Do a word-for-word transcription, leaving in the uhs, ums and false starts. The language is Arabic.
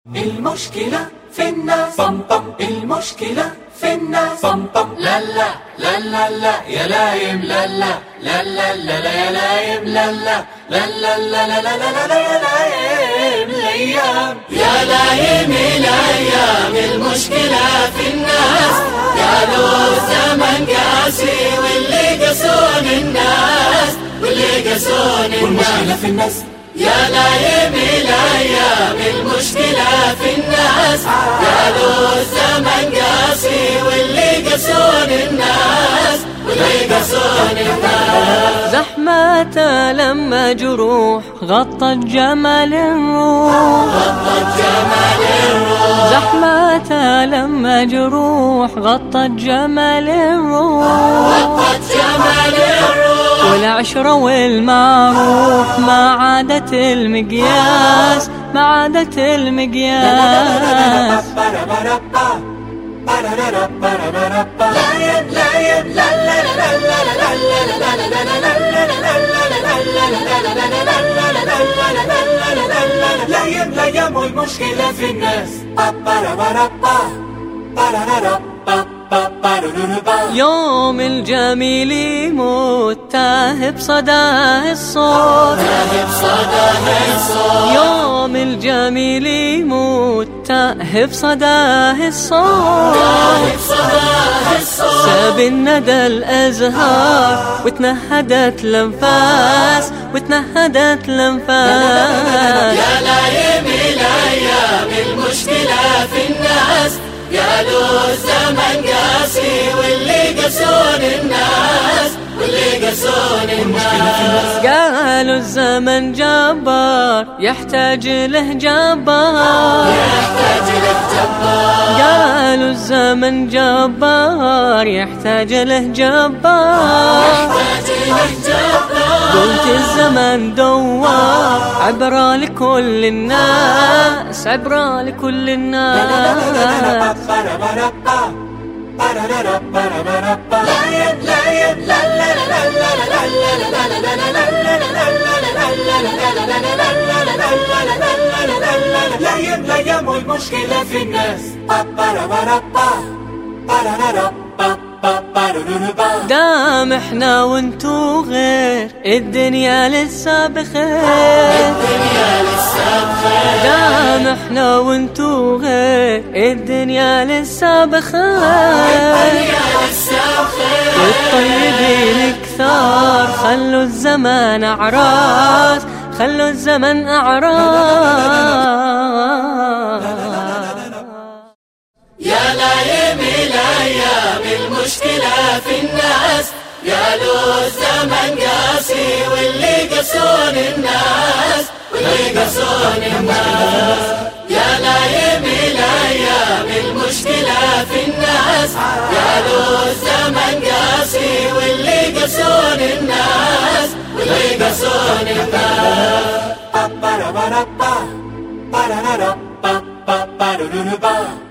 المشكلة في الناس بم بم المشكلة في الناس بم بم لا لا لا لا لا يا لايم لا لا لا لا لا لا يا لايم لا لا لا لا لا لا لا لا لا يا لايم الأيام يا لايم الأيام المشكلة في الناس قالوا الزمن قاسي واللي قسون الناس واللي قسون الناس والمشكلة في الناس يا لايم الأيام المشكلة في الناس قالوا الزمن قاسي واللي قسون الناس واللي قسون الناس زحمته لما جروح غطت جمال الروح غطت جمال الروح زحمته لما جروح غطت جمال الروح غطت جمال الروح والعشرة والمعروف ما عادت المقياس ما عادت المقياس لايم لايم لا لا لا لا لا لايم لايم والمشكلة في الناس يوم الجميل يموت تاه بصداه الصوت تاه بصداه الصوت يوم الجميل يموت تاه بصداه الصوت تاه بصداه الصوت ساب الندى الأزهار وتنهدت الأنفاس وتنهدت الأنفاس يا لايم الأيام المشكلة في الناس قالوا الزمن قاسي واللي قسون الناس واللي قسون الناس قالوا الزمن جبار يحتاج له جبار يحتاج له جبار قالوا الزمن جبار يحتاج له جبار يحتاج له جبار قلت الزمن دوار عبرة لكل الناس عبرة لكل الناس لايم لايم لا لا لا لا لايم لايم والمشكلة في الناس دام احنا وانتو غير الدنيا لسه بخير الدنيا لسه بخير دام احنا وانتو غير الدنيا لسه بخير الدنيا لسه بخير والطيبين كثار خلوا الزمان أعراس خلوا الزمن أعراس يا لايم الأيام المشكلة في الناس قالوا الزمن قاسي واللي قسون الناس واللي قسون الناس يا لايم الأيام المشكلة في الناس قالوا الزمن قاسي واللي قسون الناس واللي قسون الناس